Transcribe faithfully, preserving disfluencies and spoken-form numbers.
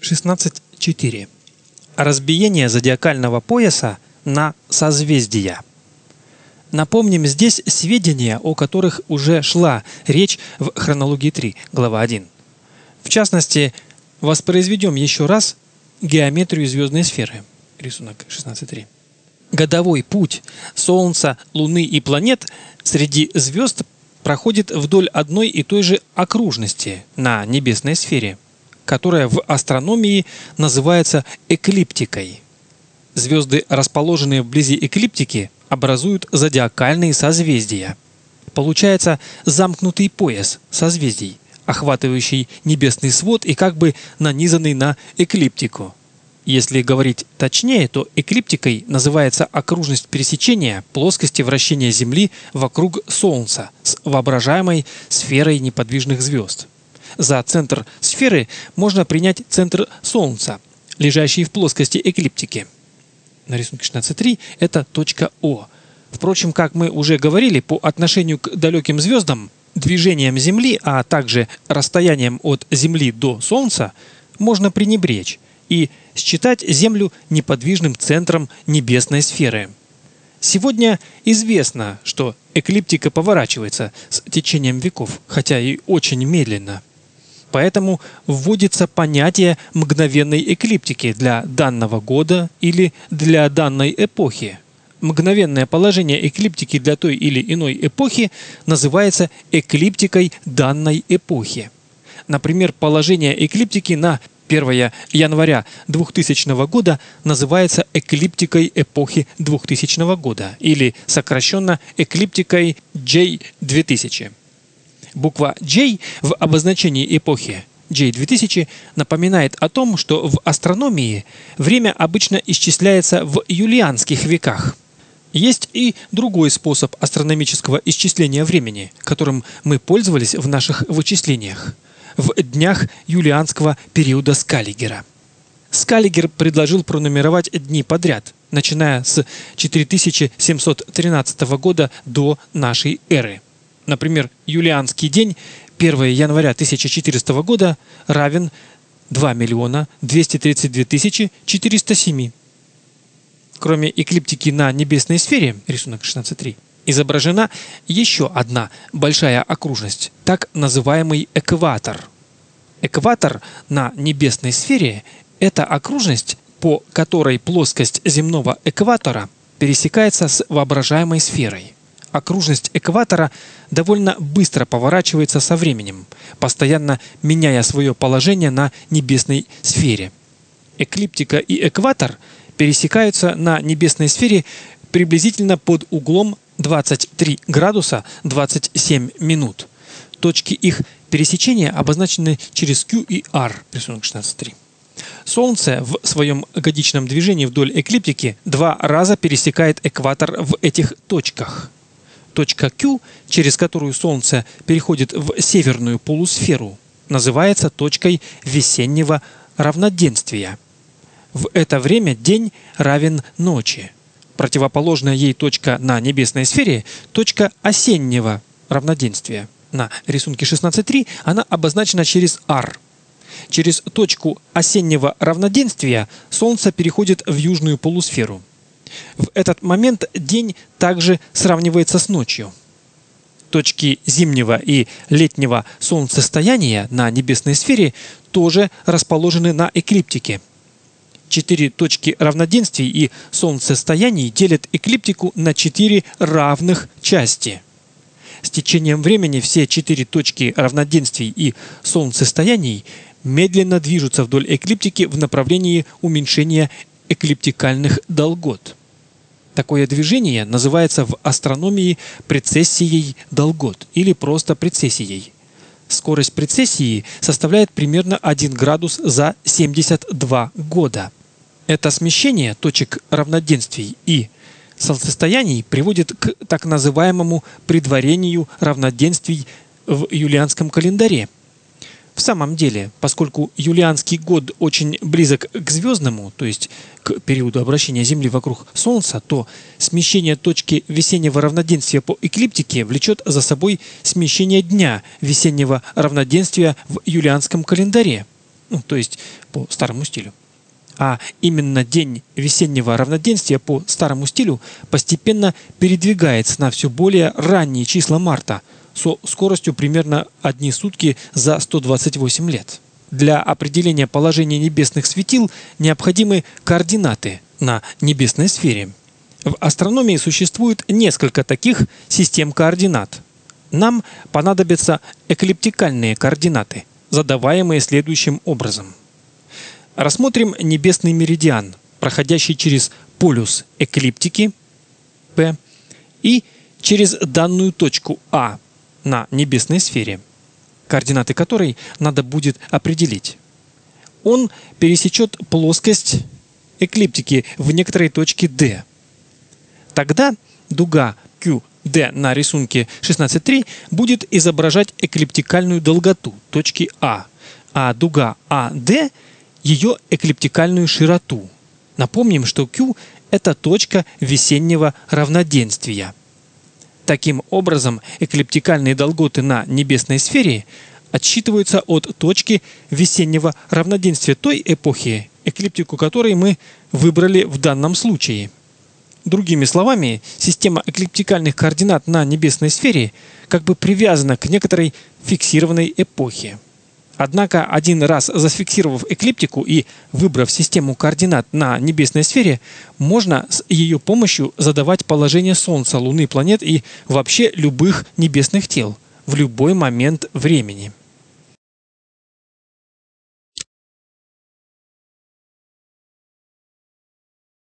шестнадцать четыре. Разбиение зодиакального пояса на созвездия. Напомним здесь сведения, о которых уже шла речь в хронологии три, глава один. В частности, воспроизведем еще раз геометрию звездной сферы. Рисунок шестнадцать три. Годовой путь Солнца, Луны и планет среди звезд проходит вдоль одной и той же окружности на небесной сфере, которая в астрономии называется эклиптикой. Звезды, расположенные вблизи эклиптики, образуют зодиакальные созвездия. Получается замкнутый пояс созвездий, охватывающий небесный свод и как бы нанизанный на эклиптику. Если говорить точнее, то эклиптикой называется окружность пересечения плоскости вращения Земли вокруг Солнца с воображаемой сферой неподвижных звезд. За центр сферы можно принять центр Солнца, лежащий в плоскости эклиптики. На рисунке шестнадцать три это точка О. Впрочем, как мы уже говорили, по отношению к далеким звездам, движением Земли, а также расстоянием от Земли до Солнца, можно пренебречь и считать Землю неподвижным центром небесной сферы. Сегодня известно, что эклиптика поворачивается с течением веков, хотя и очень медленно. Поэтому вводится понятие мгновенной эклиптики для данного года или для данной эпохи. Мгновенное положение эклиптики для той или иной эпохи называется эклиптикой данной эпохи. Например, положение эклиптики на первое января двухтысячного года называется эклиптикой эпохи двухтысячного года или сокращенно эклиптикой джей две тысячи. Буква J в обозначении эпохи джей две тысячи напоминает о том, что в астрономии время обычно исчисляется в юлианских веках. Есть и другой способ астрономического исчисления времени, которым мы пользовались в наших вычислениях в днях юлианского периода Скаллигера. Скаллигер предложил пронумеровать дни подряд, начиная с четыре тысячи семьсот тринадцатого года до нашей эры. Например, юлианский день первое января тысяча четырёхсотого года равен два миллиона двести тридцать две тысячи четыреста семь. Кроме эклиптики на небесной сфере, рисунок шестнадцать три, изображена еще одна большая окружность, так называемый экватор. Экватор на небесной сфере – это окружность, по которой плоскость земного экватора пересекается с воображаемой сферой. Окружность экватора довольно быстро поворачивается со временем, постоянно меняя свое положение на небесной сфере. Эклиптика и экватор пересекаются на небесной сфере приблизительно под углом двадцать три градуса двадцать семь минут. Точки их пересечения обозначены через Q и R, рисунок шестнадцать три. Солнце в своем годичном движении вдоль эклиптики два раза пересекает экватор в этих точках. Точка Q, через которую Солнце переходит в северную полусферу, называется точкой весеннего равноденствия. В это время день равен ночи. Противоположная ей точка на небесной сфере – точка осеннего равноденствия. На рисунке шестнадцать три она обозначена через R. Через точку осеннего равноденствия Солнце переходит в южную полусферу. В этот момент день также сравнивается с ночью. Точки зимнего и летнего солнцестояния на небесной сфере тоже расположены на эклиптике. Четыре точки равноденствий и солнцестояний делят эклиптику на четыре равных части. С течением времени все четыре точки равноденствий и солнцестояний медленно движутся вдоль эклиптики в направлении уменьшения эклиптикальных долгот. Такое движение называется в астрономии прецессией долгот или просто прецессией. Скорость прецессии составляет примерно один градус за семьдесят два года. Это смещение точек равноденствий и солнцестояний приводит к так называемому предварению равноденствий в юлианском календаре. В самом деле, поскольку юлианский год очень близок к звездному, то есть к периоду обращения Земли вокруг Солнца, то смещение точки весеннего равноденствия по эклиптике влечет за собой смещение дня весеннего равноденствия в юлианском календаре. ну, то есть по старому стилю. А именно день весеннего равноденствия по старому стилю постепенно передвигается на все более ранние числа марта со скоростью примерно одни сутки за сто двадцать восемь лет. Для определения положения небесных светил необходимы координаты на небесной сфере. В астрономии существует несколько таких систем координат. Нам понадобятся эклиптикальные координаты, задаваемые следующим образом. Рассмотрим небесный меридиан, проходящий через полюс эклиптики P и через данную точку А на небесной сфере, координаты которой надо будет определить. Он пересечет плоскость эклиптики в некоторой точке D. Тогда дуга Q D на рисунке шестнадцать точка три будет изображать эклиптикальную долготу точки А, а дуга А D – ее эклиптикальную широту. Напомним, что Q – это точка весеннего равноденствия. Таким образом, эклиптикальные долготы на небесной сфере отсчитываются от точки весеннего равноденствия той эпохи, эклиптику которой мы выбрали в данном случае. Другими словами, система эклиптикальных координат на небесной сфере как бы привязана к некоторой фиксированной эпохе. Однако, один раз зафиксировав эклиптику и выбрав систему координат на небесной сфере, можно с ее помощью задавать положение Солнца, Луны, планет и вообще любых небесных тел в любой момент времени.